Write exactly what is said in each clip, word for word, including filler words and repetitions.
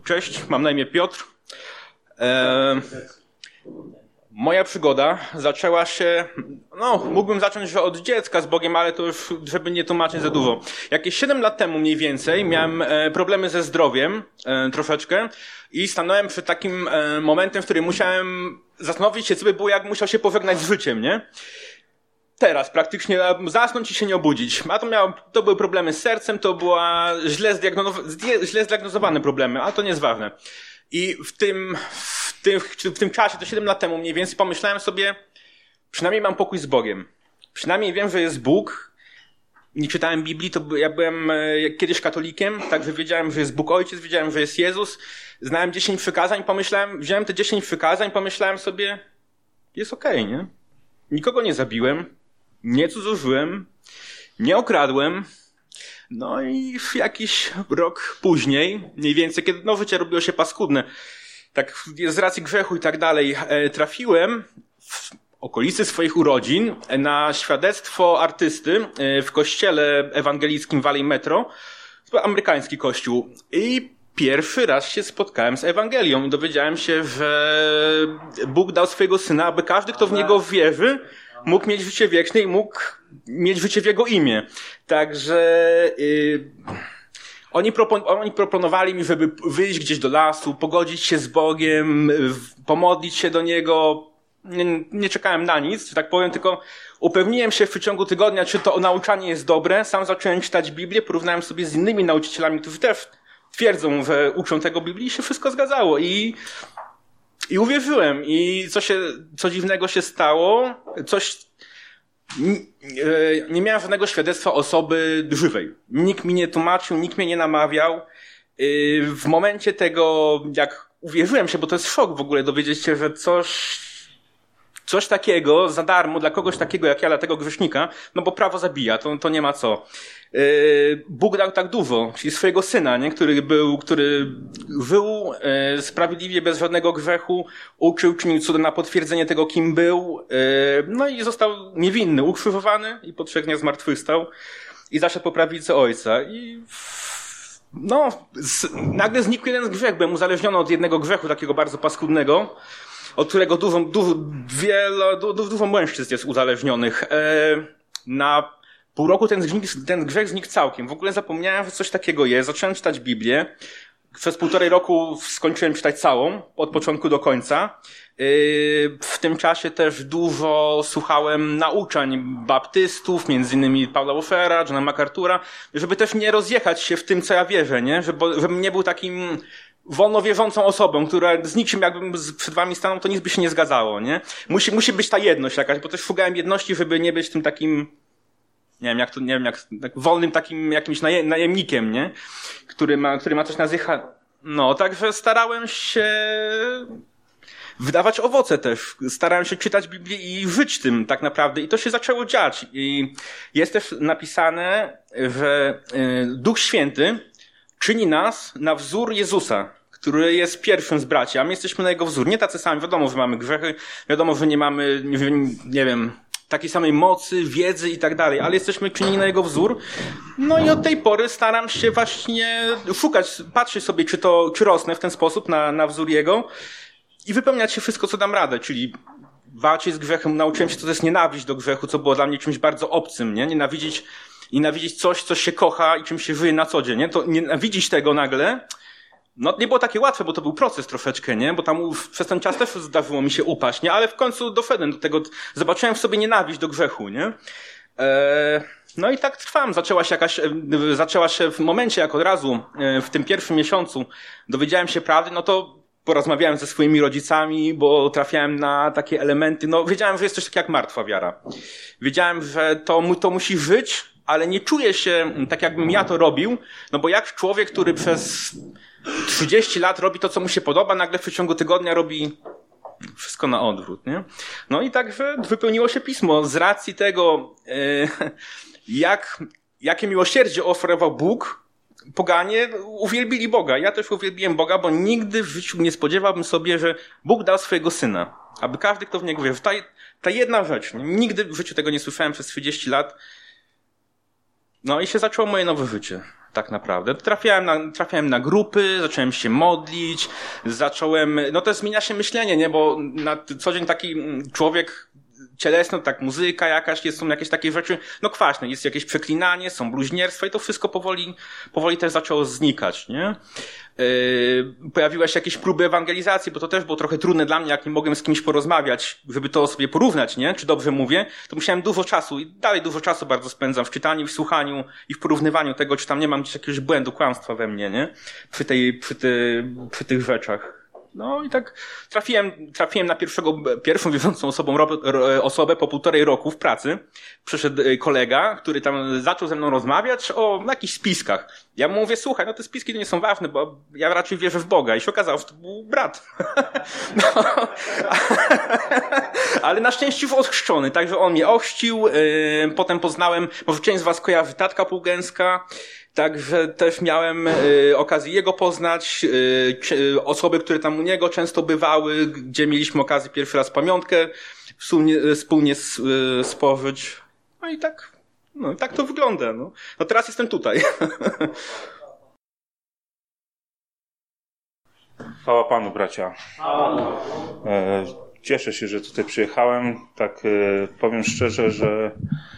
Cześć, mam na imię Piotr. E, moja przygoda zaczęła się, no mógłbym zacząć że od dziecka z Bogiem, ale to już, żeby nie tłumaczyć za dużo. Jakieś siedem lat temu mniej więcej miałem e, problemy ze zdrowiem e, troszeczkę i stanąłem przed takim e, momentem, w którym musiałem zastanowić się, co by było, jak musiał się pożegnać z życiem, nie? Teraz praktycznie zasnąć i się nie obudzić. A to miał, to były problemy z sercem, to była źle, zdiagnozowa- źle zdiagnozowane problemy, ale to nie jest ważne. I w tym, w tym, w tym czasie, to siedem lat temu mniej więcej, pomyślałem sobie, przynajmniej mam pokój z Bogiem. Przynajmniej wiem, że jest Bóg. Nie czytałem Biblii, to ja byłem kiedyś katolikiem, także wiedziałem, że jest Bóg Ojciec, wiedziałem, że jest Jezus. Znałem dziesięć przykazań, pomyślałem, wziąłem te dziesięć przykazań, pomyślałem sobie, jest okej, okay, nie? Nikogo nie zabiłem. Nie cudzołożyłem, nie okradłem. No i jakiś rok później, mniej więcej, kiedy no, życie robiło się paskudne, tak z racji grzechu i tak dalej, trafiłem w okolicy swoich urodzin na świadectwo artysty w kościele ewangelickim Valley Metro, amerykański kościół. I pierwszy raz się spotkałem z Ewangelią i dowiedziałem się, że Bóg dał swojego Syna, aby każdy, kto w Niego wierzy, mógł mieć życie wieczne i mógł mieć życie w Jego imię. Także yy, oni, propon- oni proponowali mi, żeby wyjść gdzieś do lasu, pogodzić się z Bogiem, w- pomodlić się do Niego. Nie, nie czekałem na nic, że tak powiem, tylko upewniłem się w przeciągu tygodnia, czy to nauczanie jest dobre. Sam zacząłem czytać Biblię, porównałem sobie z innymi nauczycielami, którzy też twierdzą, że uczą tego Biblii i się wszystko zgadzało. I I uwierzyłem. I co się, co dziwnego się stało, coś, nie miałem żadnego świadectwa osoby żywej. Nikt mi nie tłumaczył, nikt mnie nie namawiał. W momencie tego, jak uwierzyłem się, bo to jest szok w ogóle dowiedzieć się, że coś, coś takiego za darmo dla kogoś takiego jak ja, dla tego grzesznika, no bo prawo zabija, to, to nie ma co. Bóg dał tak dużo, czyli swojego Syna, nie? który był, który żył e, sprawiedliwie, bez żadnego grzechu, uczył, czynił cuda na potwierdzenie tego, kim był, e, no i został niewinny, ukrzyżowany i po trzech dniach zmartwychwstał i zaszedł po prawicy Ojca. I no, z, nagle znikł jeden grzech, byłem uzależniony od jednego grzechu, takiego bardzo paskudnego, od którego dużo, dużo, wiele, du, dużo mężczyzn jest uzależnionych. E, na pół roku ten, ten grzech znikł całkiem. W ogóle zapomniałem, że coś takiego jest. Zacząłem czytać Biblię. Przez półtorej roku skończyłem czytać całą, od początku do końca. W tym czasie też dużo słuchałem nauczań baptystów, między innymi Paula Woffera, Johna MacArthur'a, żeby też nie rozjechać się w tym, co ja wierzę, nie? Żeby, żebym nie był takim wolno wierzącą osobą, która z niczym jakbym przed wami stanął, to nic by się nie zgadzało, nie? Musi, musi być ta jedność jakaś, bo też szukałem jedności, żeby nie być tym takim, nie wiem jak to, nie wiem jak, tak wolnym takim jakimś naje, najemnikiem, nie? Który ma, który ma coś na zycha. No, także starałem się wydawać owoce też. Starałem się czytać Biblię i żyć tym tak naprawdę. I to się zaczęło dziać. I jest też napisane, że Duch Święty czyni nas na wzór Jezusa, który jest pierwszym z braci, a my jesteśmy na Jego wzór. Nie tacy sami. Wiadomo, że mamy grzechy. Wiadomo, że nie mamy, nie wiem, takiej samej mocy, wiedzy i tak dalej, ale jesteśmy czynieni na Jego wzór. No i od tej pory staram się właśnie szukać, patrzeć sobie, czy to, czy rosnę w ten sposób na, na wzór Jego i wypełniać się wszystko, co dam radę, czyli walczyć z grzechem. Nauczyłem się, co to jest nienawiść do grzechu, co było dla mnie czymś bardzo obcym, nie? Nienawidzić, nienawidzić coś, co się kocha i czym się żyje na co dzień, nie? To nienawidzić tego nagle, no nie było takie łatwe, bo to był proces troszeczkę, nie? Bo tam przez ten czas też zdarzyło mi się upaść, nie? Ale w końcu doszedłem do tego, zobaczyłem w sobie nienawiść do grzechu, nie? Eee, no i tak trwam. Zaczęła się jakaś, zaczęła się w momencie, jak od razu w tym pierwszym miesiącu dowiedziałem się prawdy, no to porozmawiałem ze swoimi rodzicami, bo trafiałem na takie elementy, no wiedziałem, że jest coś takiego jak martwa wiara. Wiedziałem, że to, to musi żyć, ale nie czuję się tak, jakbym ja to robił, no bo jak człowiek, który przez trzydzieści lat robi to, co mu się podoba, nagle w przeciągu tygodnia robi wszystko na odwrót, nie? No i także wypełniło się pismo z racji tego, jak, jakie miłosierdzie oferował Bóg, poganie uwielbili Boga. Ja też uwielbiłem Boga, bo nigdy w życiu nie spodziewałbym sobie, że Bóg dał swojego Syna. Aby każdy, kto w Niego wierzy. Ta, ta jedna rzecz. Nigdy w życiu tego nie słyszałem przez trzydzieści lat. No i się zaczęło moje nowe życie. tak naprawdę. Trafiałem na, trafiałem na grupy, zacząłem się modlić, zacząłem, no to zmienia się myślenie, nie, bo na co dzień taki człowiek cielesny, tak muzyka jakaś, jest, są jakieś takie rzeczy, no kwaśne, jest jakieś przeklinanie, są bluźnierstwa i to wszystko powoli, powoli też zaczęło znikać, nie? Yy, pojawiły się jakieś próby ewangelizacji, bo to też było trochę trudne dla mnie, jak nie mogłem z kimś porozmawiać, żeby to sobie porównać, nie? Czy dobrze mówię, to musiałem dużo czasu i dalej dużo czasu bardzo spędzam w czytaniu, w słuchaniu i w porównywaniu tego, czy tam nie mam gdzieś jakiegoś błędu, kłamstwa we mnie, nie? Przy tej, przy, ty, przy tych rzeczach. No i tak trafiłem, trafiłem na pierwszego, pierwszą wierzącą osobą, osobę po półtorej roku w pracy. Przyszedł kolega, który tam zaczął ze mną rozmawiać o jakichś spiskach. Ja mu mówię, słuchaj, no te spiski to nie są ważne, bo ja raczej wierzę w Boga. I się okazało, że to był brat. No. Ale na szczęście ochrzczony, także on mnie ochrzcił. Potem poznałem, może część z was kojarzy Tatka Półgęska. Także też miałem y, okazję jego poznać, y, osoby, które tam u niego często bywały, gdzie mieliśmy okazję pierwszy raz pamiątkę wspólnie, wspólnie y, spożyć. No i tak, no i tak to wygląda. No, no teraz jestem tutaj. Chwała Panu, bracia. E, cieszę się, że tutaj przyjechałem. Tak e, powiem szczerze, że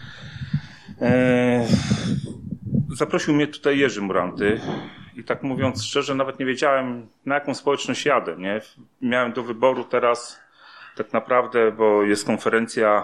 e, zaprosił mnie tutaj Jerzy Muranty i tak mówiąc szczerze, nawet nie wiedziałem, na jaką społeczność jadę, nie? Miałem do wyboru teraz tak naprawdę, bo jest konferencja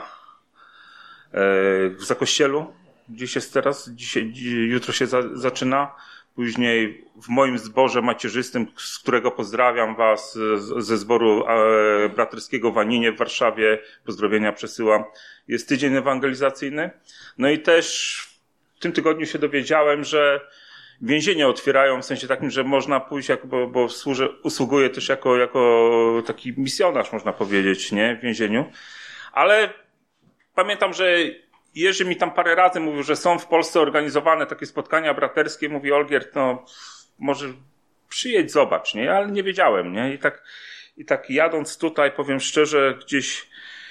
w Zakościelu, gdzieś jest teraz, dzisiaj, jutro się za, zaczyna. Później w moim zborze macierzystym, z którego pozdrawiam was, ze zboru braterskiego w Aninie w Warszawie, pozdrowienia przesyłam, jest tydzień ewangelizacyjny. No i też w tym tygodniu się dowiedziałem, że więzienia otwierają w sensie takim, że można pójść, jako, bo, bo służę, usługuję też jako, jako taki misjonarz, można powiedzieć, nie, w więzieniu. Ale pamiętam, że Jerzy mi tam parę razy mówił, że są w Polsce organizowane takie spotkania braterskie. Mówi, Olgierd, no może przyjedź, zobacz, nie? Ale nie wiedziałem, nie? I tak, i tak jadąc tutaj, powiem szczerze, gdzieś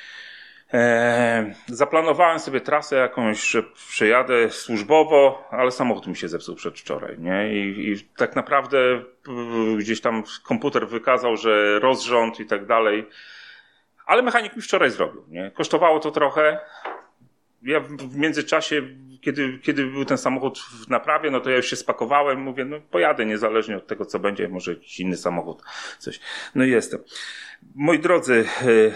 e, zaplanowałem sobie trasę jakąś, że przejadę służbowo, ale samochód mi się zepsuł przedwczoraj, nie? I, i tak naprawdę gdzieś tam komputer wykazał, że rozrząd i tak dalej. Ale mechanik mi wczoraj zrobił, nie? Kosztowało to trochę. Ja w międzyczasie, kiedy, kiedy był ten samochód w naprawie, no to ja już się spakowałem, mówię, no pojadę niezależnie od tego, co będzie, może jakiś inny samochód, coś. No i jestem. Moi drodzy,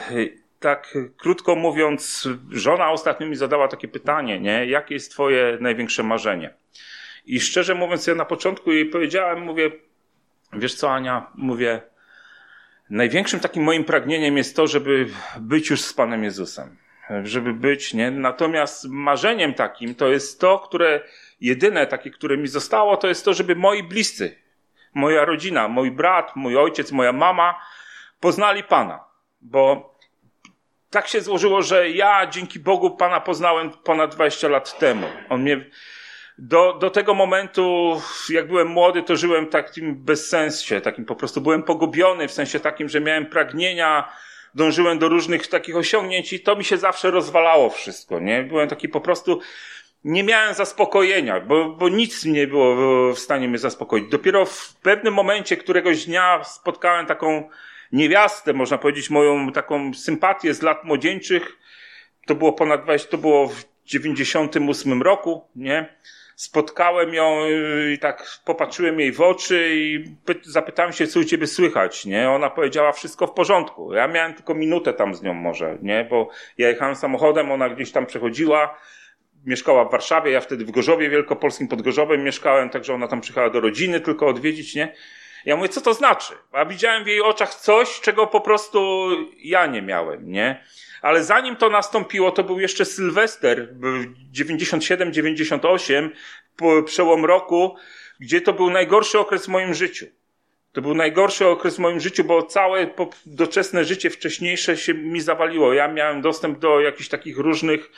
tak krótko mówiąc, żona ostatnio mi zadała takie pytanie, nie? Jakie jest twoje największe marzenie? I szczerze mówiąc, ja na początku jej powiedziałem, mówię, wiesz co, Ania, mówię, największym takim moim pragnieniem jest to, żeby być już z Panem Jezusem. Żeby być, nie? Natomiast marzeniem takim to jest to, które jedyne takie, które mi zostało, to jest to, żeby moi bliscy, moja rodzina, mój brat, mój ojciec, moja mama poznali Pana. Bo tak się złożyło, że ja dzięki Bogu Pana poznałem ponad dwadzieścia lat temu. On mnie do, do tego momentu, jak byłem młody, to żyłem w takim bezsensie, takim po prostu byłem pogubiony w sensie takim, że miałem pragnienia, dążyłem do różnych takich osiągnięć i to mi się zawsze rozwalało wszystko, nie? Byłem taki po prostu, nie miałem zaspokojenia, bo, bo nic nie było w stanie mnie zaspokoić. Dopiero w pewnym momencie, któregoś dnia spotkałem taką niewiastę, można powiedzieć, moją taką sympatię z lat młodzieńczych. To było ponad dwadzieścia, to było w dziewięćdziesiątym ósmym roku, nie? Spotkałem ją i tak popatrzyłem jej w oczy i zapytałem się, co u ciebie słychać, nie? Ona powiedziała, wszystko w porządku. Ja miałem tylko minutę tam z nią może, nie? Bo ja jechałem samochodem, ona gdzieś tam przechodziła, mieszkała w Warszawie, ja wtedy w Gorzowie Wielkopolskim, pod Gorzowem mieszkałem, także ona tam przyjechała do rodziny tylko odwiedzić, nie? Ja mówię, co to znaczy? A widziałem w jej oczach coś, czego po prostu ja nie miałem, nie? Ale zanim to nastąpiło, to był jeszcze Sylwester, dziewięćdziesiąt siedem dziewięćdziesiąt osiem, przełom roku, gdzie to był najgorszy okres w moim życiu. To był najgorszy okres w moim życiu, bo całe doczesne życie wcześniejsze się mi zawaliło. Ja miałem dostęp do jakichś takich różnych,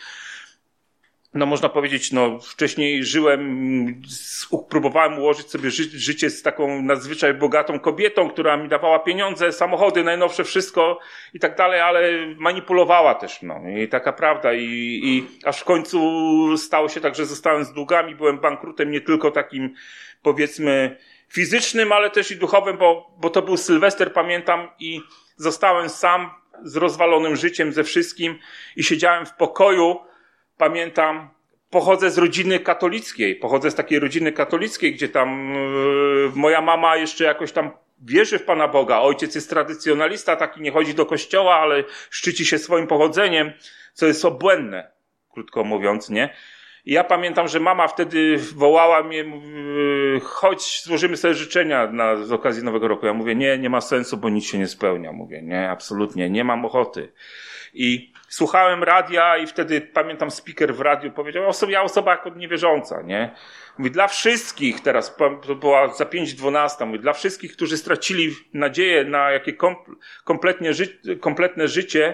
no można powiedzieć, no wcześniej żyłem, próbowałem ułożyć sobie ży- życie z taką nadzwyczaj bogatą kobietą, która mi dawała pieniądze, samochody, najnowsze wszystko i tak dalej, ale manipulowała też mną. I taka prawda. I, i aż w końcu stało się tak, że zostałem z długami, byłem bankrutem nie tylko takim powiedzmy fizycznym, ale też i duchowym, bo, bo to był Sylwester, pamiętam, i zostałem sam z rozwalonym życiem, ze wszystkim i siedziałem w pokoju, pamiętam, pochodzę z rodziny katolickiej, pochodzę z takiej rodziny katolickiej, gdzie tam yy, moja mama jeszcze jakoś tam wierzy w Pana Boga, ojciec jest tradycjonalista, taki nie chodzi do kościoła, ale szczyci się swoim pochodzeniem, co jest obłędne, krótko mówiąc, nie? I ja pamiętam, że mama wtedy wołała mnie, yy, chodź, złożymy sobie życzenia na, z okazji Nowego Roku. Ja mówię, nie, nie ma sensu, bo nic się nie spełnia. Mówię, nie, absolutnie, nie mam ochoty. I słuchałem radia i wtedy, pamiętam, speaker w radiu powiedział, osoba, ja osoba jako niewierząca, nie? Mówi, dla wszystkich, teraz to była za pięć dwunasta, mówi, dla wszystkich, którzy stracili nadzieję na jakie kompletnie ży- kompletne życie,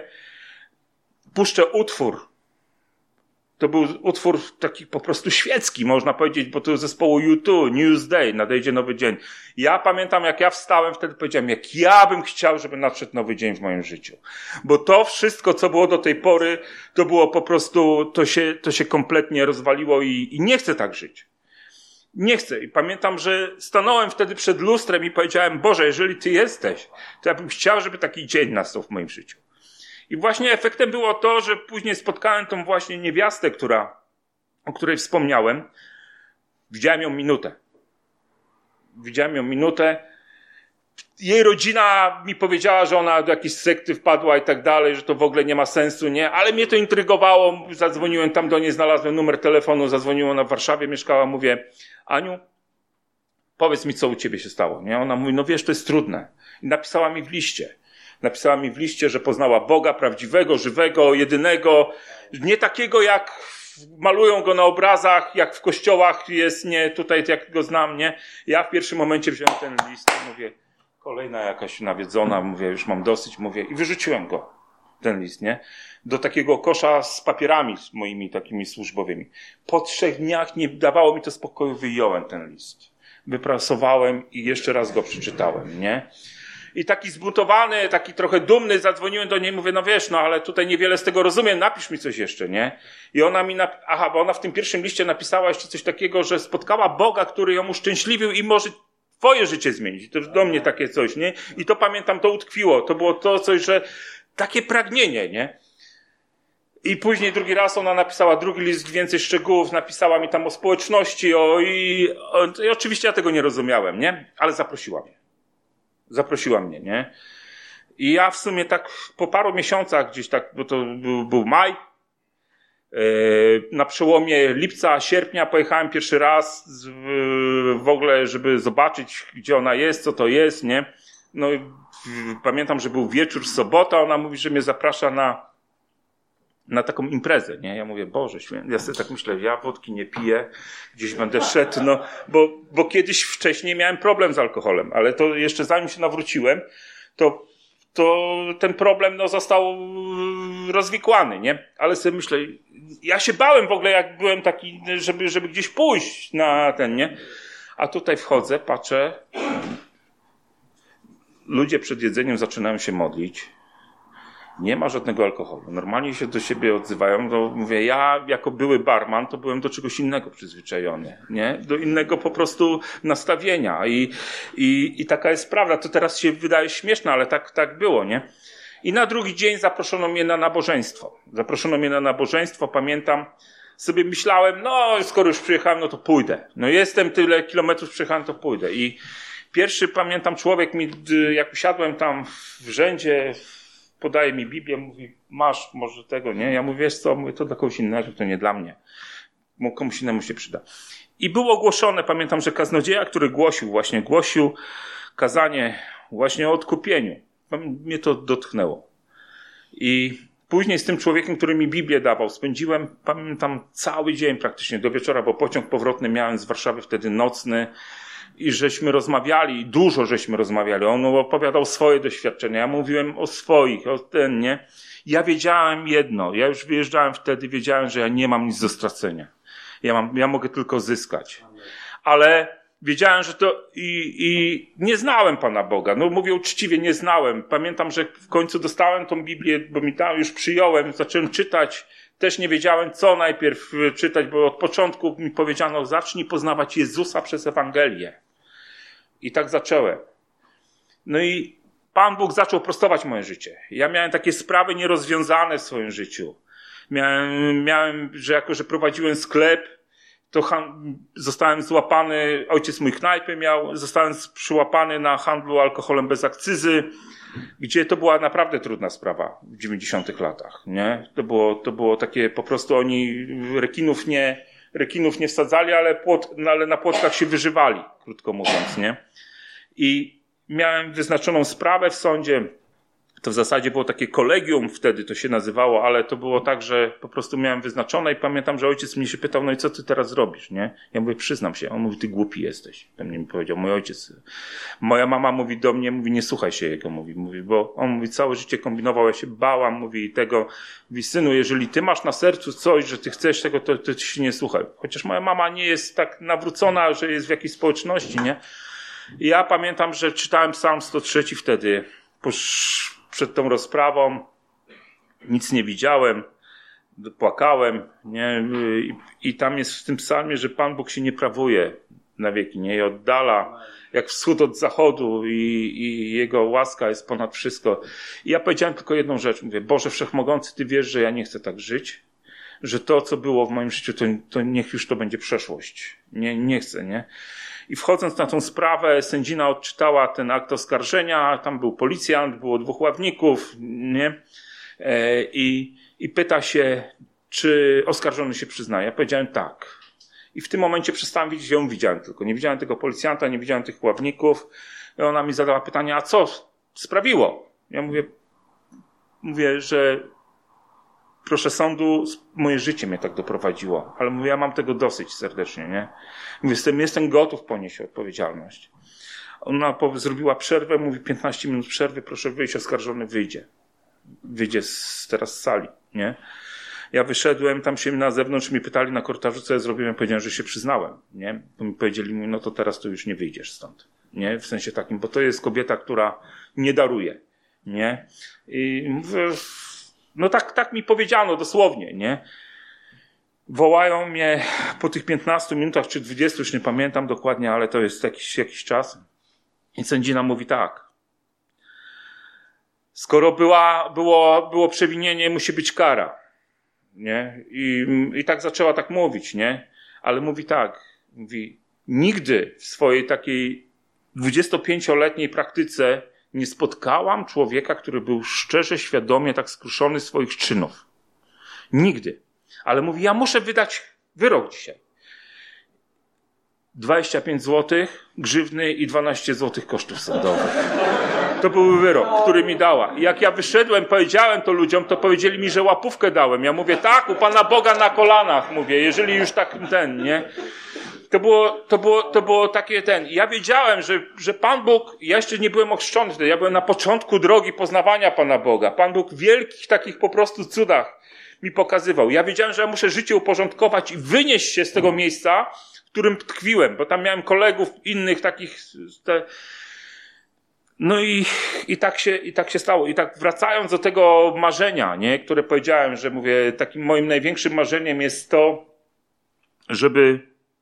puszczę utwór. To był utwór taki po prostu świecki, można powiedzieć, bo to zespołu U dwa, Newsday, nadejdzie nowy dzień. Ja pamiętam, jak ja wstałem, wtedy powiedziałem, jak ja bym chciał, żeby nadszedł nowy dzień w moim życiu. Bo to wszystko, co było do tej pory, to było po prostu, to się, to się kompletnie rozwaliło i, i nie chcę tak żyć. Nie chcę. I pamiętam, że stanąłem wtedy przed lustrem i powiedziałem, Boże, jeżeli Ty jesteś, to ja bym chciał, żeby taki dzień nastał w moim życiu. I właśnie efektem było to, że później spotkałem tą właśnie niewiastę, która, o której wspomniałem. Widziałem ją minutę. Widziałem ją minutę. Jej rodzina mi powiedziała, że ona do jakiejś sekty wpadła i tak dalej, że to w ogóle nie ma sensu, nie? Ale mnie to intrygowało. Zadzwoniłem tam do niej, znalazłem numer telefonu, zadzwoniłem, ona w Warszawie mieszkała. Mówię, Aniu, powiedz mi, co u ciebie się stało, nie? Ona mówi, no wiesz, to jest trudne. I napisała mi w liście. Napisała mi w liście, że poznała Boga prawdziwego, żywego, jedynego, nie takiego jak malują go na obrazach, jak w kościołach jest, nie tutaj jak go znam, nie. Ja w pierwszym momencie wziąłem ten list i mówię, kolejna jakaś nawiedzona, mówię, już mam dosyć, mówię i wyrzuciłem go, ten list, nie, do takiego kosza z papierami moimi takimi służbowymi. Po trzech dniach nie dawało mi to spokoju, wyjąłem ten list. Wyprasowałem i jeszcze raz go przeczytałem, nie. I taki zbuntowany, taki trochę dumny, zadzwoniłem do niej, mówię, no wiesz, no ale tutaj niewiele z tego rozumiem, napisz mi coś jeszcze, nie? I ona mi, nap... aha, bo ona w tym pierwszym liście napisała jeszcze coś takiego, że spotkała Boga, który ją uszczęśliwił i może twoje życie zmienić. To już do mnie takie coś, nie? I to pamiętam, to utkwiło. To było to coś, że takie pragnienie, nie? I później drugi raz ona napisała drugi list, więcej szczegółów, napisała mi tam o społeczności, o i, o, i oczywiście ja tego nie rozumiałem, nie? Ale zaprosiła mnie. Zaprosiła mnie, nie? I ja w sumie tak po paru miesiącach gdzieś tak, bo to był, był maj, yy, na przełomie lipca, sierpnia pojechałem pierwszy raz z, w, w ogóle, żeby zobaczyć, gdzie ona jest, co to jest, nie? No i pamiętam, że był wieczór, sobota, ona mówi, że mnie zaprasza na na taką imprezę, nie? Ja mówię, Boże święty, ja sobie tak myślę, ja wódki nie piję, gdzieś będę szedł, no, bo, bo kiedyś wcześniej miałem problem z alkoholem, ale to jeszcze zanim się nawróciłem, to, to ten problem, no, został rozwikłany, nie? Ale sobie myślę, ja się bałem w ogóle, jak byłem taki, żeby, żeby gdzieś pójść na ten, nie? A tutaj wchodzę, patrzę, ludzie przed jedzeniem zaczynają się modlić, nie ma żadnego alkoholu. Normalnie się do siebie odzywają. To mówię, ja jako były barman, to byłem do czegoś innego przyzwyczajony, nie? Do innego po prostu nastawienia. I, i, i taka jest prawda. To teraz się wydaje śmieszne, ale tak, tak było, nie? I na drugi dzień zaproszono mnie na nabożeństwo. Zaproszono mnie na nabożeństwo. Pamiętam, sobie myślałem, no skoro już przyjechałem, no to pójdę. No jestem tyle kilometrów przyjechałem, to pójdę. I pierwszy, pamiętam, człowiek mi, jak usiadłem tam w rzędzie, podaje mi Biblię, mówi, masz może tego, nie? Ja mówię, wiesz co, mówię, to dla kogoś innego, to nie dla mnie. Komuś innemu się przyda. I było ogłoszone, pamiętam, że kaznodzieja, który głosił, właśnie głosił kazanie właśnie o odkupieniu. Mnie to dotknęło. I później z tym człowiekiem, który mi Biblię dawał, spędziłem, pamiętam, cały dzień praktycznie do wieczora, bo pociąg powrotny miałem z Warszawy wtedy nocny, i żeśmy rozmawiali, dużo żeśmy rozmawiali. On opowiadał swoje doświadczenia, ja mówiłem o swoich, o ten, nie? Ja wiedziałem jedno, ja już wyjeżdżałem wtedy, wiedziałem, że ja nie mam nic do stracenia. Ja mam, ja mogę tylko zyskać. Ale wiedziałem, że to i, i nie znałem Pana Boga. No mówię uczciwie, nie znałem. Pamiętam, że w końcu dostałem tą Biblię, bo mi tam już przyjąłem, zacząłem czytać Też nie wiedziałem, co najpierw czytać, bo od początku mi powiedziano, zacznij poznawać Jezusa przez Ewangelię. I tak zacząłem. No i Pan Bóg zaczął prostować moje życie. Ja miałem takie sprawy nierozwiązane w swoim życiu. Miałem, miałem że jako, że prowadziłem sklep, to han- zostałem złapany, ojciec mój knajpę miał, zostałem przyłapany na handlu alkoholem bez akcyzy, gdzie to była naprawdę trudna sprawa w dziewięćdziesiątych latach, nie? To było, to było takie, po prostu oni rekinów nie, rekinów nie wsadzali, ale, płot, no ale na płotkach się wyżywali, krótko mówiąc, nie? I miałem wyznaczoną sprawę w sądzie. To w zasadzie było takie kolegium, wtedy to się nazywało, ale to było tak, że po prostu miałem wyznaczone i pamiętam, że ojciec mnie się pytał, no i co ty teraz robisz, nie? Ja mówię, przyznam się. On mówi, ty głupi jesteś. To mnie mi powiedział mój ojciec. Moja mama mówi do mnie, mówi, nie słuchaj się jego, mówi, mówi, bo on mówi, całe życie kombinował, ja się bałam, mówi, i tego, mówi, synu, jeżeli ty masz na sercu coś, że ty chcesz tego, to, to ci się nie słuchaj. Chociaż moja mama nie jest tak nawrócona, że jest w jakiejś społeczności, nie? I ja pamiętam, że czytałem Psalm sto trzy wtedy, po przed tą rozprawą, nic nie widziałem, płakałem, nie? I, i tam jest w tym psalmie, że Pan Bóg się nie prawuje na wieki, nie? I oddala jak wschód od zachodu i, i Jego łaska jest ponad wszystko. I ja powiedziałem tylko jedną rzecz, mówię, Boże Wszechmogący, Ty wiesz, że ja nie chcę tak żyć, że to, co było w moim życiu, to, to niech już to będzie przeszłość. Nie, nie chcę, nie? I wchodząc na tą sprawę, sędzina odczytała ten akt oskarżenia, tam był policjant, było dwóch ławników, nie? I, i pyta się, czy oskarżony się przyznaje. Ja powiedziałem tak. I w tym momencie przestałem widzieć, ją widziałem tylko. Nie widziałem tego policjanta, nie widziałem tych ławników. I ona mi zadała pytanie, a co sprawiło? Ja mówię, mówię, że proszę sądu, moje życie mnie tak doprowadziło. Ale mówię, ja mam tego dosyć serdecznie, nie? Mówię, jestem, jestem gotów ponieść odpowiedzialność. Ona zrobiła przerwę, mówi piętnaście minut przerwy, proszę wyjść, oskarżony wyjdzie. Wyjdzie z, teraz z sali, nie? Ja wyszedłem, tam się na zewnątrz mi pytali na korytarzu, co ja zrobiłem, ja powiedziałem, że się przyznałem, nie? Bo mi powiedzieli, no to teraz to już nie wyjdziesz stąd, nie? W sensie takim, bo to jest kobieta, która nie daruje, nie? I mówię, no tak, tak mi powiedziano dosłownie, nie? Wołają mnie po tych piętnastu minutach czy dwudziestu, już nie pamiętam dokładnie, ale to jest jakiś, jakiś czas. I sędzina mówi tak. Skoro była, było, było przewinienie, musi być kara. Nie? I, I tak zaczęła tak mówić, nie? Ale mówi tak. Mówi, nigdy w swojej takiej dwudziestopięcioletniej praktyce nie spotkałam człowieka, który był szczerze, świadomie tak skruszony swoich czynów. Nigdy. Ale mówi, ja muszę wydać wyrok dzisiaj. dwadzieścia pięć złotych grzywny i dwanaście złotych kosztów sądowych. To był wyrok, który mi dała. I jak ja wyszedłem, powiedziałem to ludziom, to powiedzieli mi, że łapówkę dałem. Ja mówię, tak, u Pana Boga na kolanach, mówię, jeżeli już tak ten, nie? To było, to było, to było takie ten. Ja wiedziałem, że, że Pan Bóg, ja jeszcze nie byłem ochrzczony wtedy, ja byłem na początku drogi poznawania Pana Boga. Pan Bóg w wielkich takich po prostu cudach mi pokazywał. Ja wiedziałem, że ja muszę życie uporządkować i wynieść się z tego miejsca, w którym tkwiłem, bo tam miałem kolegów innych takich, te... no i, i tak się, i tak się stało. I tak wracając do tego marzenia, nie, które powiedziałem, że mówię, takim moim największym marzeniem jest to, żeby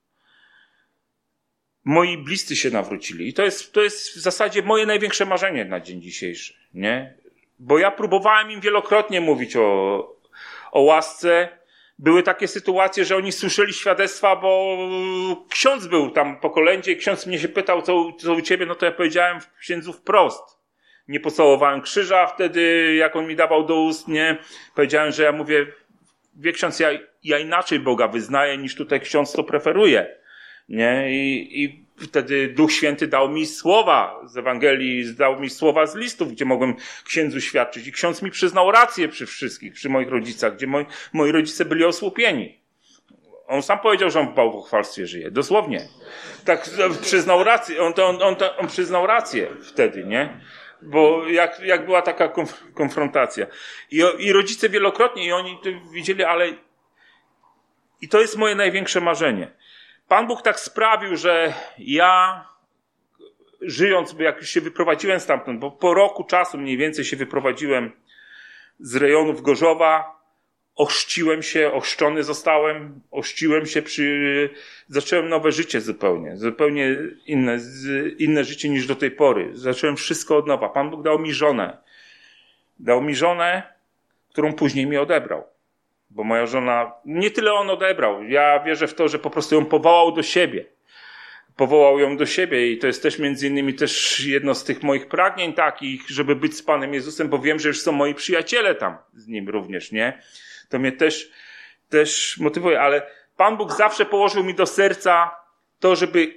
moi bliscy się nawrócili. I to jest, to jest w zasadzie moje największe marzenie na dzień dzisiejszy, nie? Bo ja próbowałem im wielokrotnie mówić o, o łasce. Były takie sytuacje, że oni słyszeli świadectwa, bo ksiądz był tam po kolędzie i ksiądz mnie się pytał, co, co u ciebie, no to ja powiedziałem księdzu wprost. Nie pocałowałem krzyża wtedy, jak on mi dawał do ust, nie? Powiedziałem, że ja mówię, wie ksiądz, ja, ja inaczej Boga wyznaję, niż tutaj ksiądz to preferuje, nie? I, i wtedy Duch Święty dał mi słowa z Ewangelii, dał mi słowa z listów, gdzie mogłem księdzu świadczyć. I ksiądz mi przyznał rację przy wszystkich, przy moich rodzicach, gdzie moi, moi rodzice byli osłupieni. On sam powiedział, że on w bałwochwalstwie żyje. Dosłownie. Tak przyznał rację. On, to, on, on, to, on przyznał rację wtedy, nie? Bo jak, jak była taka konf- konfrontacja. I, I rodzice wielokrotnie, i oni to widzieli, ale i to jest moje największe marzenie. Pan Bóg tak sprawił, że ja, żyjąc, bo jak już się wyprowadziłem stamtąd, bo po roku czasu mniej więcej się wyprowadziłem z rejonów Gorzowa, ochrzciłem się, ochrzczony zostałem, ochrzciłem się, przy, zacząłem nowe życie zupełnie, zupełnie inne, inne życie niż do tej pory. Zacząłem wszystko od nowa. Pan Bóg dał mi żonę. Dał mi żonę, którą później mi odebrał. Bo moja żona, nie tyle on odebrał, ja wierzę w to, że po prostu ją powołał do siebie. Powołał ją do siebie i to jest też między innymi też jedno z tych moich pragnień takich, żeby być z Panem Jezusem, bo wiem, że już są moi przyjaciele tam z Nim również, nie? To mnie też, też motywuje, ale Pan Bóg zawsze położył mi do serca to, żeby,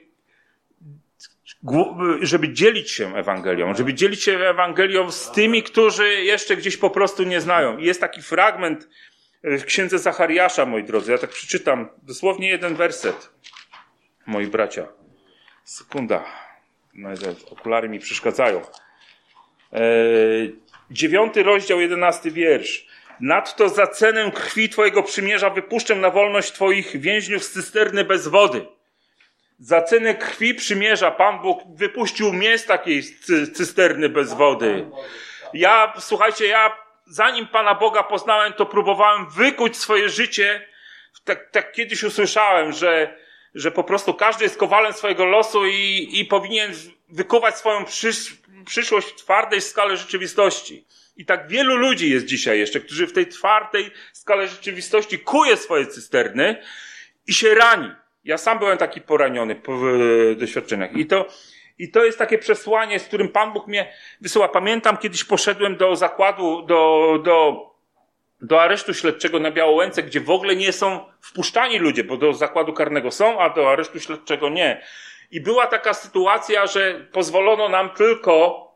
żeby dzielić się Ewangelią, żeby dzielić się Ewangelią z tymi, którzy jeszcze gdzieś po prostu nie znają. I jest taki fragment w księdze Zachariasza, moi drodzy, ja tak przeczytam dosłownie jeden werset, moi bracia. Sekunda, no, okulary mi przeszkadzają. Eee, dziewiąty rozdział, jedenasty wiersz. Nadto za cenę krwi Twojego przymierza wypuszczę na wolność Twoich więźniów z cysterny bez wody. Za cenę krwi przymierza Pan Bóg wypuścił mnie z takiej cysterny bez wody. Ja, słuchajcie, ja zanim Pana Boga poznałem, to próbowałem wykuć swoje życie. Tak, tak kiedyś usłyszałem, że, że po prostu każdy jest kowalem swojego losu i, i powinien wykuwać swoją przysz, przyszłość w twardej skale rzeczywistości. I tak wielu ludzi jest dzisiaj jeszcze, którzy w tej twardej skale rzeczywistości kuje swoje cysterny i się rani. Ja sam byłem taki poraniony po doświadczeniach. I to, i to jest takie przesłanie, z którym Pan Bóg mnie wysyła. Pamiętam, kiedyś poszedłem do zakładu, do, do, do aresztu śledczego na Białołęce, gdzie w ogóle nie są wpuszczani ludzie, bo do zakładu karnego są, a do aresztu śledczego nie. I była taka sytuacja, że pozwolono nam tylko,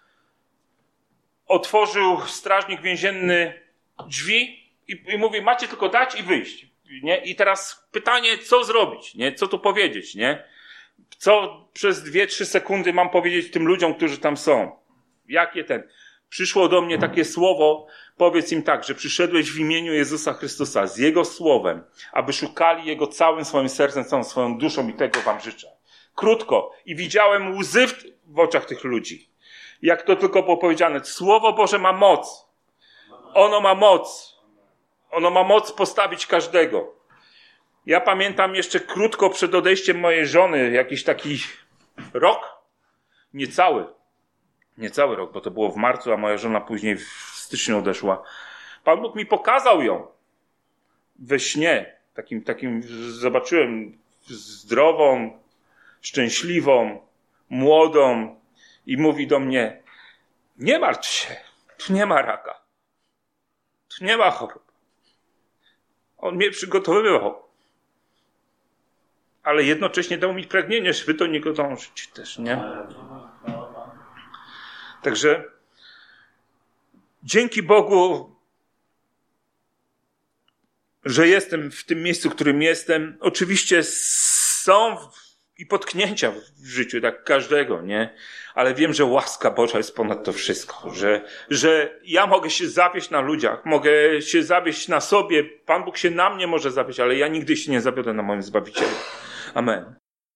otworzył strażnik więzienny drzwi i, i mówi, macie tylko dać i wyjść. Nie? I teraz pytanie, co zrobić? Nie? Co tu powiedzieć? Nie? Co przez dwie, trzy sekundy mam powiedzieć tym ludziom, którzy tam są? Jakie ten? Przyszło do mnie takie słowo, powiedz im tak, że przyszedłeś w imieniu Jezusa Chrystusa, z Jego słowem, aby szukali Jego całym swoim sercem, całą swoją duszą i tego wam życzę. Krótko. I widziałem łzy w, w oczach tych ludzi. Jak to tylko było powiedziane, Słowo Boże ma moc. Ono ma moc. Ono ma moc postawić każdego. Ja pamiętam jeszcze krótko przed odejściem mojej żony, jakiś taki rok, niecały, niecały rok, bo to było w marcu, a moja żona później w styczniu odeszła. Pan Bóg mi pokazał ją we śnie. Takim, takim zobaczyłem zdrową, szczęśliwą, młodą i mówi do mnie, nie martw się, tu nie ma raka, tu nie ma chorób. On mnie przygotowywał. Ale jednocześnie dał mi pragnienie, żeby do niego dążyć też, nie? Także dzięki Bogu, że jestem w tym miejscu, w którym jestem. Oczywiście są i potknięcia w życiu, tak każdego, nie? Ale wiem, że łaska Boża jest ponad to wszystko, że, że ja mogę się zawieść na ludziach, mogę się zawieść na sobie, Pan Bóg się na mnie może zawieść, ale ja nigdy się nie zawiodę na moim Zbawicielu. Amen.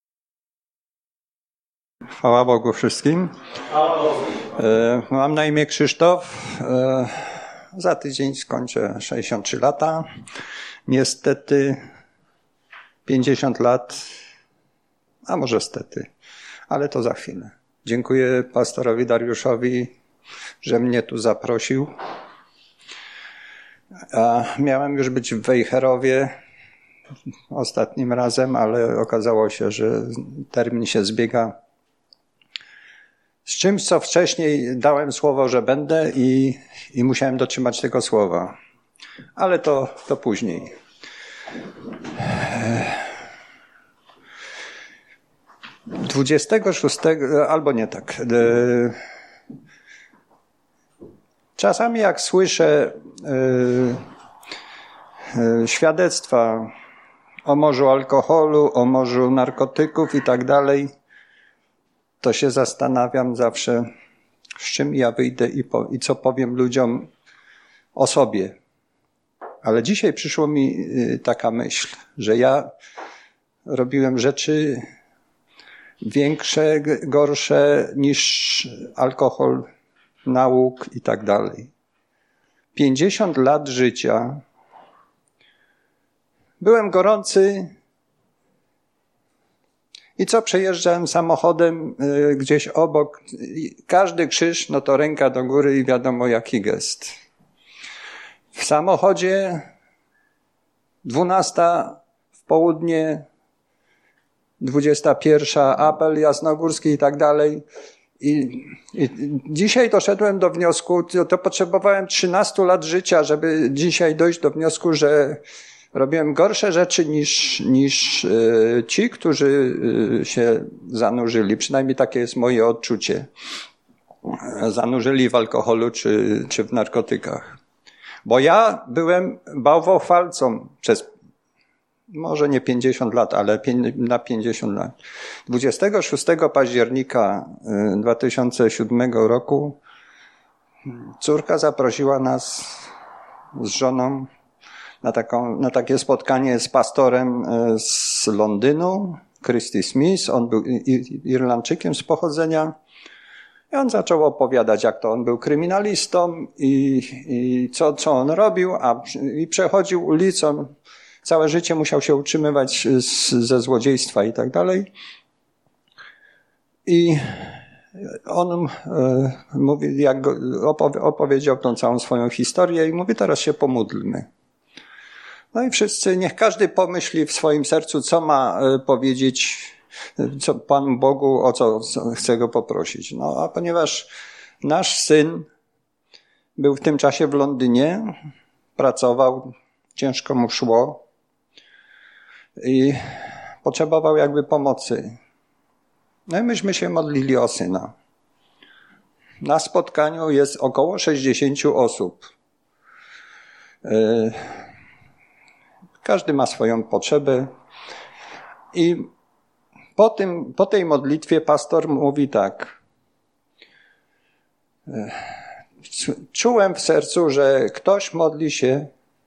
Chwała Bogu wszystkim. E, mam na imię Krzysztof. E, za tydzień skończę sześćdziesiąt trzy lata. Niestety pięćdziesiąt lat, a może stety, ale to za chwilę. Dziękuję pastorowi Dariuszowi, że mnie tu zaprosił. A miałem już być w Wejherowie ostatnim razem, ale okazało się, że termin się zbiega z czymś, co wcześniej dałem słowo, że będę i, i musiałem dotrzymać tego słowa. Ale to, to później. dwudziestego szóstego, albo nie tak. Czasami jak słyszę świadectwa o morzu alkoholu, o morzu narkotyków i tak dalej, to się zastanawiam zawsze, z czym ja wyjdę i, po, i co powiem ludziom o sobie. Ale dzisiaj przyszło mi taka myśl, że ja robiłem rzeczy większe, gorsze niż alkohol, nauk i tak dalej. pięćdziesiąt lat życia byłem gorący i co przejeżdżałem samochodem y, gdzieś obok, każdy krzyż, no to ręka do góry i wiadomo jaki gest. W samochodzie dwunasta w południe, dwudziesta pierwsza apel jasnogórski i tak dalej. I, I dzisiaj doszedłem do wniosku, to, to potrzebowałem trzynastu lat życia, żeby dzisiaj dojść do wniosku, że robiłem gorsze rzeczy niż, niż y, ci, którzy y, się zanurzyli. Przynajmniej takie jest moje odczucie. Zanurzyli w alkoholu czy, czy w narkotykach. Bo ja byłem bałwochwalcą przez może nie pięćdziesiąt lat, ale na pięćdziesiąt lat. dwudziestego szóstego października dwa tysiące siódmego roku córka zaprosiła nas z żoną na, taką, na takie spotkanie z pastorem z Londynu, Christy Smith. On był Irlandczykiem z pochodzenia. I on zaczął opowiadać, jak to on był kryminalistą i, i co, co on robił, a i przechodził ulicą. Całe życie musiał się utrzymywać z, ze złodziejstwa i tak dalej. I on e, mówi, jak go, opowie, opowiedział tą całą swoją historię i mówi, teraz się pomódlmy. No i wszyscy, niech każdy pomyśli w swoim sercu, co ma e, powiedzieć co Panu Bogu, o co chce go poprosić. No a ponieważ nasz syn był w tym czasie w Londynie, pracował, ciężko mu szło i potrzebował jakby pomocy. No i myśmy się modlili o syna. Na spotkaniu jest około sześćdziesięciu osób. Każdy ma swoją potrzebę i po tym, po tej modlitwie pastor mówi tak. Czułem w sercu, że ktoś modli się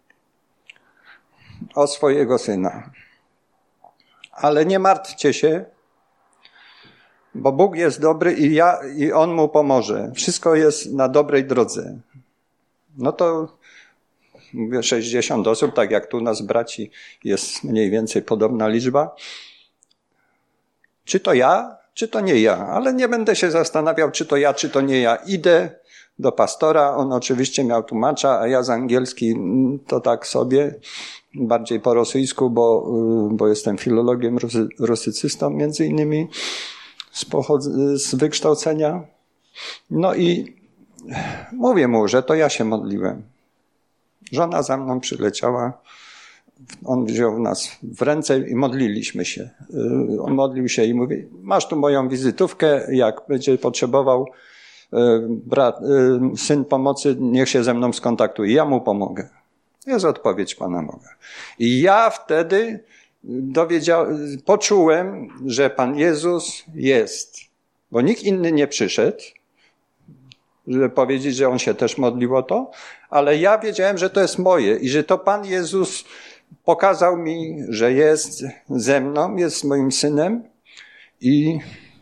o swojego syna. Ale nie martwcie się, bo Bóg jest dobry i ja, i On mu pomoże. Wszystko jest na dobrej drodze. No to mówię sześćdziesiąt osób, tak jak tu nas braci jest mniej więcej podobna liczba. Czy to ja, czy to nie ja? Ale nie będę się zastanawiał, czy to ja, czy to nie ja. Idę do pastora, on oczywiście miał tłumacza, a ja z angielski to tak sobie, bardziej po rosyjsku, bo, bo jestem filologiem, rusycystą między innymi z, pochod- z wykształcenia. No i mówię mu, że to ja się modliłem. Żona za mną przyleciała. On wziął nas w ręce i modliliśmy się. On modlił się i mówi, masz tu moją wizytówkę, jak będzie potrzebował brat, syn pomocy, niech się ze mną skontaktuje. Ja mu pomogę. Jest odpowiedź Pana Boga. I ja wtedy dowiedziałem, poczułem, że Pan Jezus jest. Bo nikt inny nie przyszedł, żeby powiedzieć, że On się też modlił o to, ale ja wiedziałem, że to jest moje i że to Pan Jezus pokazał mi, że jest ze mną, jest moim synem i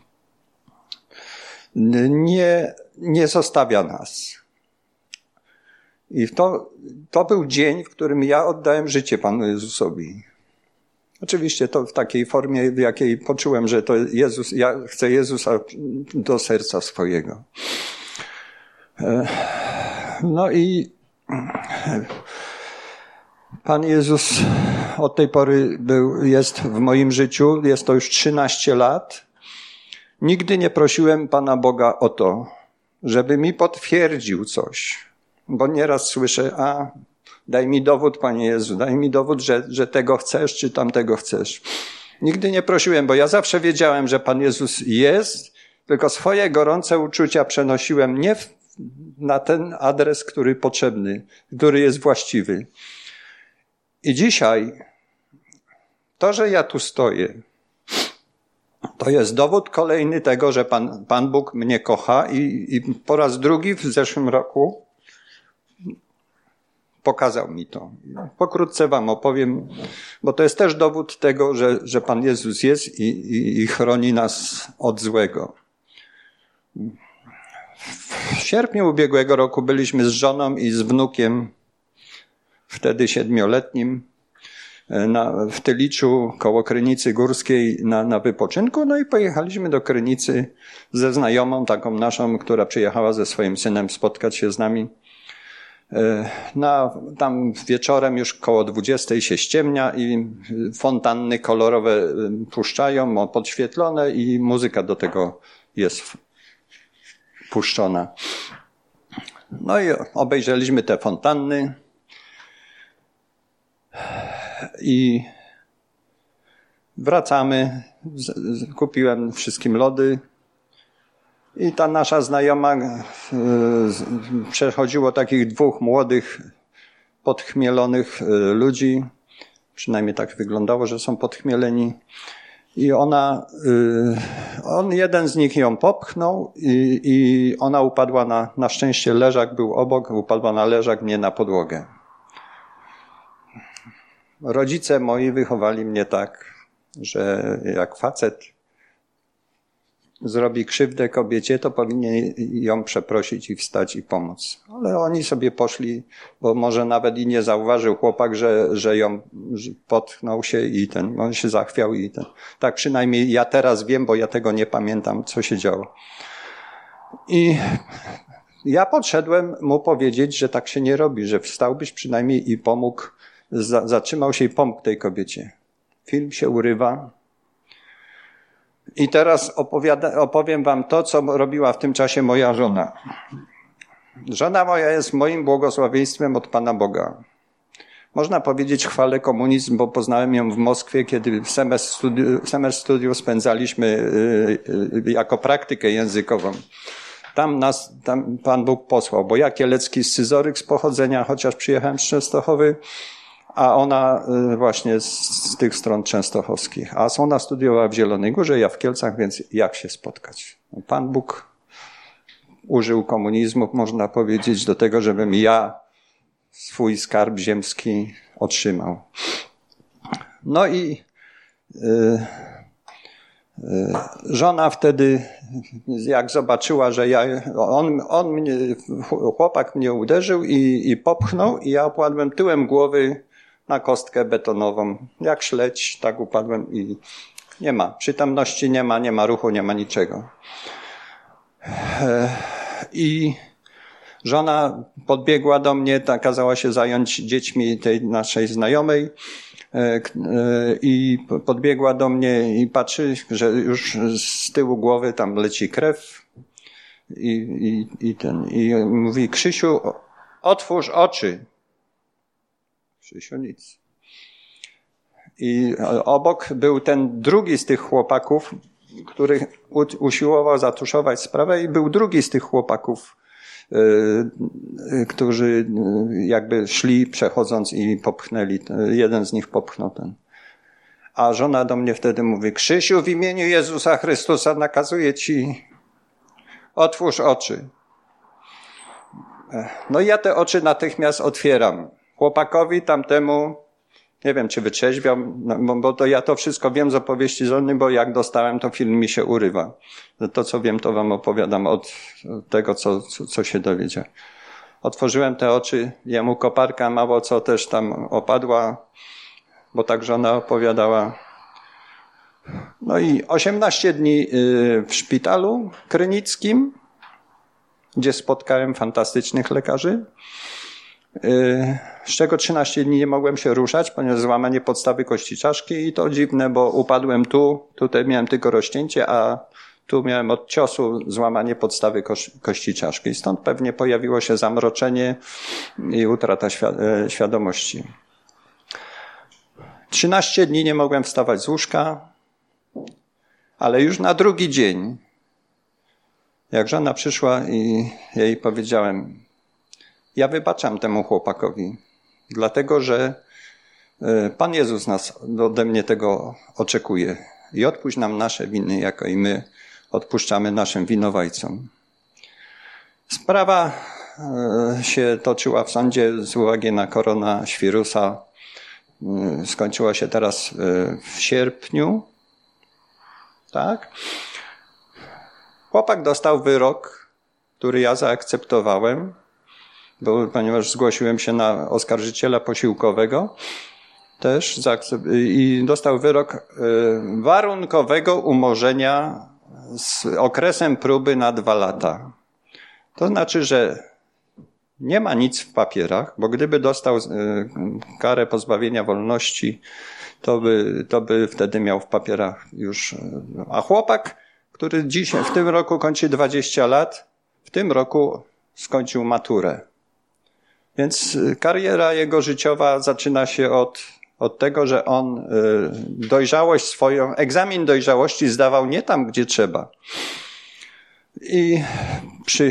nie, nie zostawia nas. I to, to był dzień, w którym ja oddałem życie Panu Jezusowi. Oczywiście to w takiej formie, w jakiej poczułem, że to Jezus, ja chcę Jezusa do serca swojego. No i Pan Jezus od tej pory był, jest w moim życiu, jest to już trzynaście lat. Nigdy nie prosiłem Pana Boga o to, żeby mi potwierdził coś, bo nieraz słyszę, a daj mi dowód, Panie Jezu, daj mi dowód, że, że tego chcesz, czy tamtego chcesz. Nigdy nie prosiłem, bo ja zawsze wiedziałem, że Pan Jezus jest, tylko swoje gorące uczucia przenosiłem nie w, na ten adres, który potrzebny, który jest właściwy. I dzisiaj to, że ja tu stoję, to jest dowód kolejny tego, że Pan, Pan Bóg mnie kocha i, i po raz drugi w zeszłym roku pokazał mi to. Pokrótce wam opowiem, bo to jest też dowód tego, że, że Pan Jezus jest i, i, i chroni nas od złego. W sierpniu ubiegłego roku byliśmy z żoną i z wnukiem, wtedy siedmioletnim, na, w Tyliczu koło Krynicy Górskiej na, na wypoczynku, no i pojechaliśmy do Krynicy ze znajomą taką naszą, która przyjechała ze swoim synem spotkać się z nami. Na, tam wieczorem już koło dwudziestej się ściemnia i fontanny kolorowe puszczają, podświetlone i muzyka do tego jest puszczona. No i obejrzeliśmy te fontanny i wracamy. Kupiłem wszystkim lody. I ta nasza znajoma, przechodziło takich dwóch młodych, podchmielonych ludzi. Przynajmniej tak wyglądało, że są podchmieleni. I ona, on, jeden z nich ją popchnął i, i ona upadła na, na szczęście leżak był obok, upadła na leżak, nie na podłogę. Rodzice moi wychowali mnie tak, że jak facet zrobi krzywdę kobiecie, to powinien ją przeprosić i wstać i pomóc. Ale oni sobie poszli, bo może nawet i nie zauważył chłopak, że, że ją potknął się i ten, on się zachwiał i ten. Tak przynajmniej ja teraz wiem, bo ja tego nie pamiętam, co się działo. I ja podszedłem mu powiedzieć, że tak się nie robi, że wstałbyś przynajmniej i pomógł, za, zatrzymał się i pomógł tej kobiecie. Film się urywa. I teraz opowiada, opowiem wam to, co robiła w tym czasie moja żona. Żona moja jest moim błogosławieństwem od Pana Boga. Można powiedzieć, chwalę komunizm, bo poznałem ją w Moskwie, kiedy semestr studiów, semestr studiów spędzaliśmy y, y, jako praktykę językową. Tam nas tam Pan Bóg posłał, bo ja kielecki scyzoryk z pochodzenia, chociaż przyjechałem z Częstochowy, a ona właśnie z, z tych stron częstochowskich. A ona studiowała w Zielonej Górze, ja w Kielcach, więc jak się spotkać? Pan Bóg użył komunizmu, można powiedzieć, do tego, żebym ja swój skarb ziemski otrzymał. No i y, y, żona wtedy, jak zobaczyła, że ja, on, on mnie, chłopak mnie uderzył i, i popchnął i ja opadłem tyłem głowy na kostkę betonową. Jak śledź, tak upadłem i nie ma. Przytomności nie ma, nie ma ruchu, nie ma niczego. I żona podbiegła do mnie, kazała się zająć dziećmi tej naszej znajomej i podbiegła do mnie i patrzy, że już z tyłu głowy tam leci krew i, i, i ten, i mówi: Krzysiu, otwórz oczy. Krzysiu nic. I obok był ten drugi z tych chłopaków, który usiłował zatuszować sprawę, i był drugi z tych chłopaków, yy, którzy jakby szli przechodząc i popchnęli. Jeden z nich popchnął ten. A żona do mnie wtedy mówi: Krzysiu, w imieniu Jezusa Chrystusa nakazuję ci, otwórz oczy. No i ja te oczy natychmiast otwieram. Chłopakowi tamtemu, nie wiem, czy wytrzeźwiał, no, bo to ja to wszystko wiem z opowieści żony, bo jak dostałem, to film mi się urywa. To, co wiem, to wam opowiadam od tego, co, co, co się dowiedziałem. Otworzyłem te oczy, jemu koparka mało co też tam opadła, bo tak żona opowiadała. No i osiemnaście dni w szpitalu krynickim, gdzie spotkałem fantastycznych lekarzy, z czego trzynaście dni nie mogłem się ruszać, ponieważ złamanie podstawy kości czaszki, i to dziwne, bo upadłem tu, tutaj miałem tylko rozcięcie, a tu miałem od ciosu złamanie podstawy kości czaszki. Stąd pewnie pojawiło się zamroczenie i utrata świadomości. trzynaście dni nie mogłem wstawać z łóżka, ale już na drugi dzień, jak żona przyszła i jej powiedziałem: ja wybaczam temu chłopakowi, dlatego że Pan Jezus nas ode mnie tego oczekuje i odpuść nam nasze winy, jako i my odpuszczamy naszym winowajcom. Sprawa się toczyła w sądzie z uwagi na koronawirusa. Skończyła się teraz w sierpniu. Tak? Chłopak dostał wyrok, który ja zaakceptowałem, bo, ponieważ zgłosiłem się na oskarżyciela posiłkowego, też i dostał wyrok warunkowego umorzenia z okresem próby na dwa lata. To znaczy, że nie ma nic w papierach, bo gdyby dostał karę pozbawienia wolności, to by, to by wtedy miał w papierach już. A chłopak, który dzisiaj, w tym roku kończy dwadzieścia lat, w tym roku skończył maturę. Więc kariera jego życiowa zaczyna się od, od tego, że on dojrzałość swoją, egzamin dojrzałości zdawał nie tam, gdzie trzeba. I przy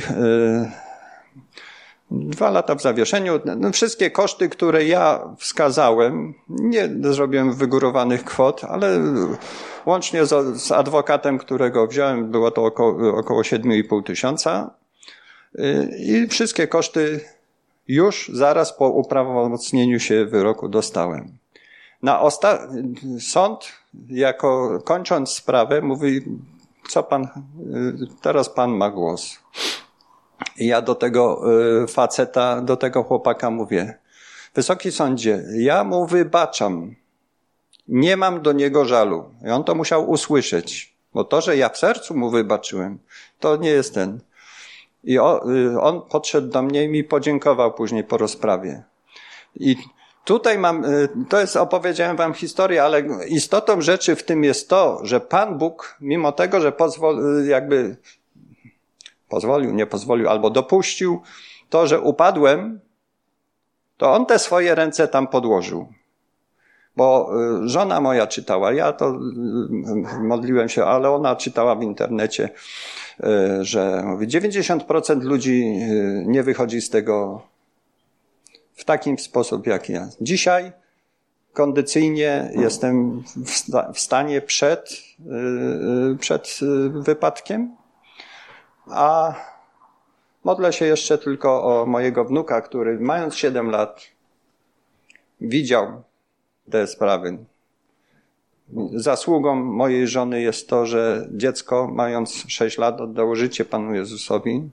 dwa lata w zawieszeniu, no wszystkie koszty, które ja wskazałem, nie zrobiłem wygórowanych kwot, ale łącznie z, z adwokatem, którego wziąłem, było to około, około siedem i pół tysiąca i wszystkie koszty już zaraz po uprawomocnieniu się wyroku dostałem. Na osta- sąd, jako kończąc sprawę, mówi, co pan, teraz pan ma głos. I ja do tego faceta, do tego chłopaka mówię, Wysoki sądzie, ja mu wybaczam, nie mam do niego żalu. I on to musiał usłyszeć, bo to, że ja w sercu mu wybaczyłem, to nie jest ten. I on podszedł do mnie i mi podziękował później po rozprawie. I tutaj mam, to jest, opowiedziałem wam historię, ale istotą rzeczy w tym jest to, że Pan Bóg, mimo tego, że pozwolił, jakby pozwolił, nie pozwolił, albo dopuścił to, że upadłem, to on te swoje ręce tam podłożył. Bo żona moja czytała, ja to modliłem się, ale ona czytała w internecie, że dziewięćdziesiąt procent ludzi nie wychodzi z tego w taki sposób jak ja. Dzisiaj kondycyjnie jestem w stanie przed, przed wypadkiem, a modlę się jeszcze tylko o mojego wnuka, który mając siedem lat widział te sprawy. Zasługą mojej żony jest to, że dziecko mając sześć lat oddało życie Panu Jezusowi,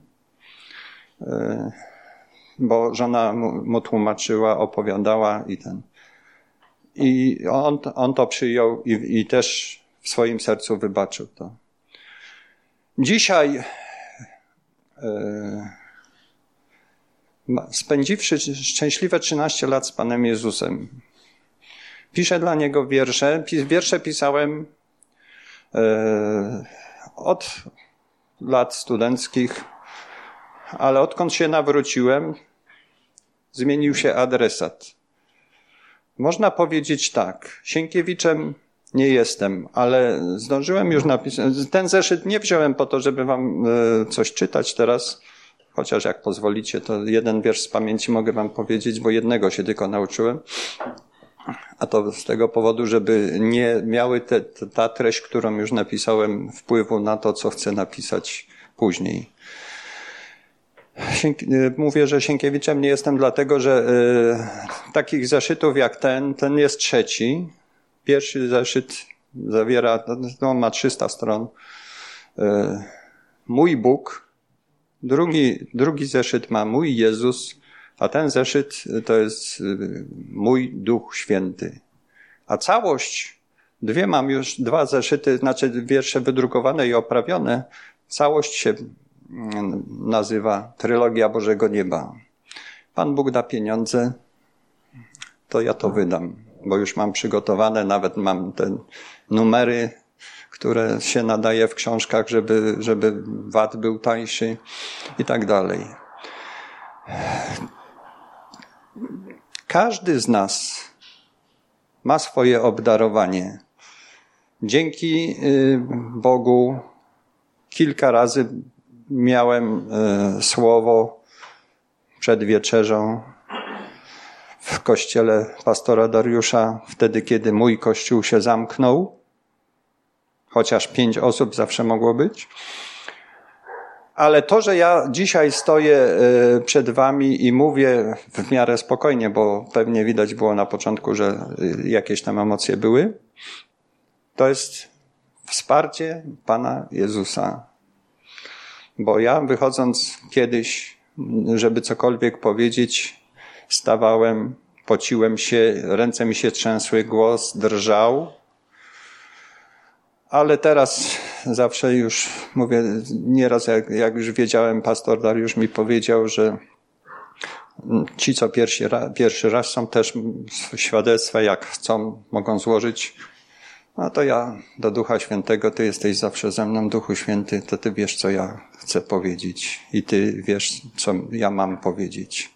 bo żona mu tłumaczyła, opowiadała i ten. I on, on to przyjął i, i też w swoim sercu wybaczył to. Dzisiaj spędziwszy szczęśliwe trzynaście lat z Panem Jezusem, piszę dla Niego wiersze. Wiersze pisałem od lat studenckich, ale odkąd się nawróciłem, zmienił się adresat. Można powiedzieć tak, Sienkiewiczem nie jestem, ale zdążyłem już napisać. Ten zeszyt nie wziąłem po to, żeby wam coś czytać teraz, chociaż jak pozwolicie, to jeden wiersz z pamięci mogę wam powiedzieć, bo jednego się tylko nauczyłem. A to z tego powodu, żeby nie miały te, ta treść, którą już napisałem, wpływu na to, co chcę napisać później. Mówię, że Sienkiewiczem nie jestem dlatego, że y, takich zeszytów jak ten, ten jest trzeci. Pierwszy zeszyt zawiera, no, ma trzysta stron. Y, mój Bóg. Drugi, drugi zeszyt ma mój Jezus, a ten zeszyt to jest y, mój Duch Święty. A całość, dwie mam już, dwa zeszyty, znaczy wiersze wydrukowane i oprawione. Całość się nazywa Trylogia Bożego Nieba. Pan Bóg da pieniądze, to ja to wydam, bo już mam przygotowane, nawet mam te numery, które się nadaje w książkach, żeby, żeby V A T był tańszy i tak dalej. Każdy z nas ma swoje obdarowanie. Dzięki Bogu kilka razy miałem e, słowo przed wieczerzą w kościele pastora Dariusza, wtedy kiedy mój kościół się zamknął, chociaż pięć osób zawsze mogło być. Ale to, że ja dzisiaj stoję e, przed wami i mówię w miarę spokojnie, bo pewnie widać było na początku, że jakieś tam emocje były, to jest wsparcie Pana Jezusa. Bo ja wychodząc kiedyś, żeby cokolwiek powiedzieć, stawałem pociłem się, ręce mi się trzęsły, głos drżał. Ale teraz zawsze już mówię, nieraz jak, jak już wiedziałem, pastor Dariusz mi powiedział, że ci, co pierwszy raz, pierwszy raz są też świadectwa, jak chcą, mogą złożyć. No to ja do Ducha Świętego, Ty jesteś zawsze ze mną, Duchu Święty, to Ty wiesz, co ja chcę powiedzieć i Ty wiesz, co ja mam powiedzieć.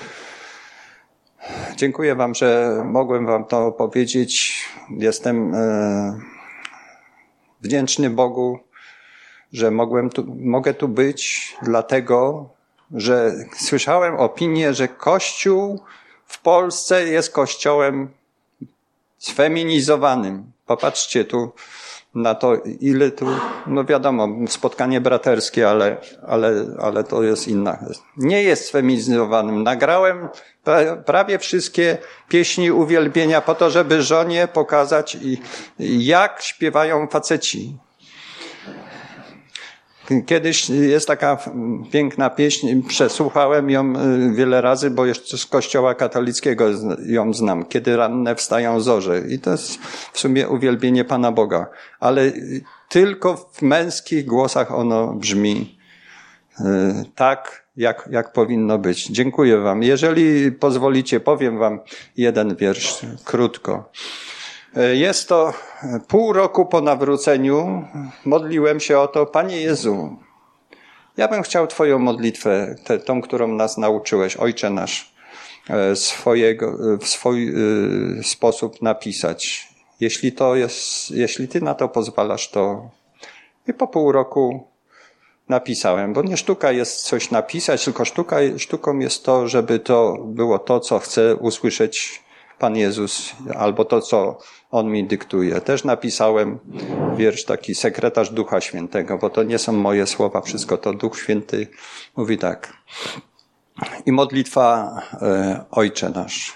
Dziękuję Wam, że mogłem Wam to powiedzieć. Jestem e, wdzięczny Bogu, że mogłem tu, mogę tu być, dlatego, że słyszałem opinię, że Kościół w Polsce jest kościołem sfeminizowanym. Popatrzcie tu na to, ile tu, no wiadomo, spotkanie braterskie, ale, ale, ale to jest inna. Nie jest sfeminizowanym. Nagrałem prawie wszystkie pieśni uwielbienia po to, żeby żonie pokazać, jak śpiewają faceci. Kiedyś jest taka piękna pieśń, przesłuchałem ją wiele razy, bo jeszcze z kościoła katolickiego ją znam. Kiedy ranne wstają zorze. I to jest w sumie uwielbienie Pana Boga. Ale tylko w męskich głosach ono brzmi tak, jak, jak powinno być. Dziękuję Wam. Jeżeli pozwolicie, powiem Wam jeden wiersz krótko. Jest to pół roku po nawróceniu. Modliłem się o to, Panie Jezu, ja bym chciał Twoją modlitwę, tę, tą, którą nas nauczyłeś, Ojcze nasz, swojego, w swój sposób napisać. Jeśli to jest, jeśli Ty na to pozwalasz, to i po pół roku napisałem, bo nie sztuka jest coś napisać, tylko sztuka, sztuką jest to, żeby to było to, co chce usłyszeć Pan Jezus, albo to, co On mi dyktuje. Też napisałem wiersz taki, sekretarz Ducha Świętego, bo to nie są moje słowa, wszystko to Duch Święty mówi tak. I modlitwa e, Ojcze nasz.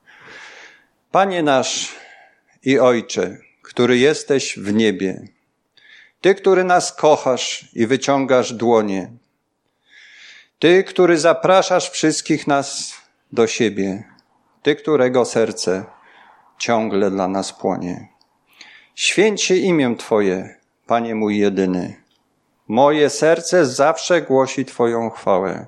Panie nasz i Ojcze, który jesteś w niebie, Ty, który nas kochasz i wyciągasz dłonie, Ty, który zapraszasz wszystkich nas do siebie, Ty, którego serce ciągle dla nas płonie. Święć się imię Twoje, Panie mój jedyny. Moje serce zawsze głosi Twoją chwałę.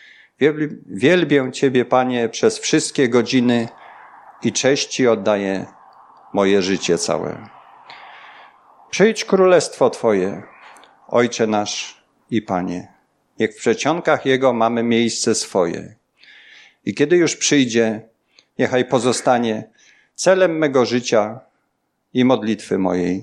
Wielbię Ciebie, Panie, przez wszystkie godziny i cześć Ci oddaję moje życie całe. Przyjdź królestwo Twoje, Ojcze nasz i Panie. Niech w przedsionkach Jego mamy miejsce swoje. I kiedy już przyjdzie, niechaj pozostanie celem mego życia i modlitwy mojej.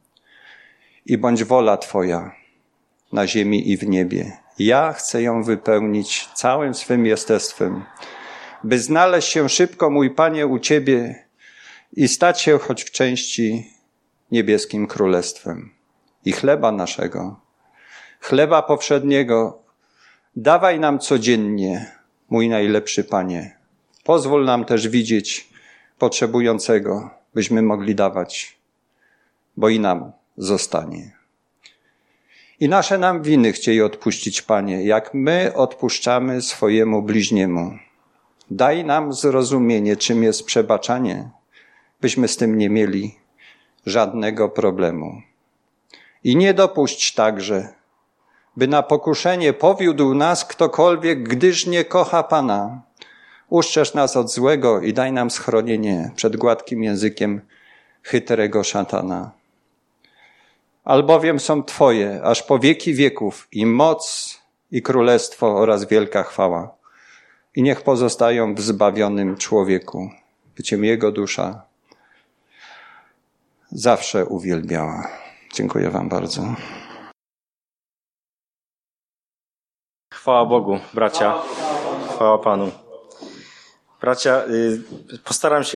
I bądź wola Twoja na ziemi i w niebie. Ja chcę ją wypełnić całym swym jestestwem, by znaleźć się szybko, mój Panie, u Ciebie i stać się choć w części niebieskim królestwem. I chleba naszego, chleba powszedniego, dawaj nam codziennie, mój najlepszy Panie. Pozwól nam też widzieć potrzebującego, byśmy mogli dawać, bo i nam zostanie. I nasze nam winy chciej odpuścić, Panie, jak my odpuszczamy swojemu bliźniemu. Daj nam zrozumienie, czym jest przebaczanie, byśmy z tym nie mieli żadnego problemu. I nie dopuść także, by na pokuszenie powiódł nas ktokolwiek, gdyż nie kocha Pana. Uszczerz nas od złego i daj nam schronienie przed gładkim językiem chytrego szatana. Albowiem są Twoje, aż po wieki wieków, i moc, i królestwo oraz wielka chwała. I niech pozostają w zbawionym człowieku, by Cię Jego dusza zawsze uwielbiała. Dziękuję Wam bardzo. Chwała Bogu, bracia. Chwała Panu. Bracia, postaram się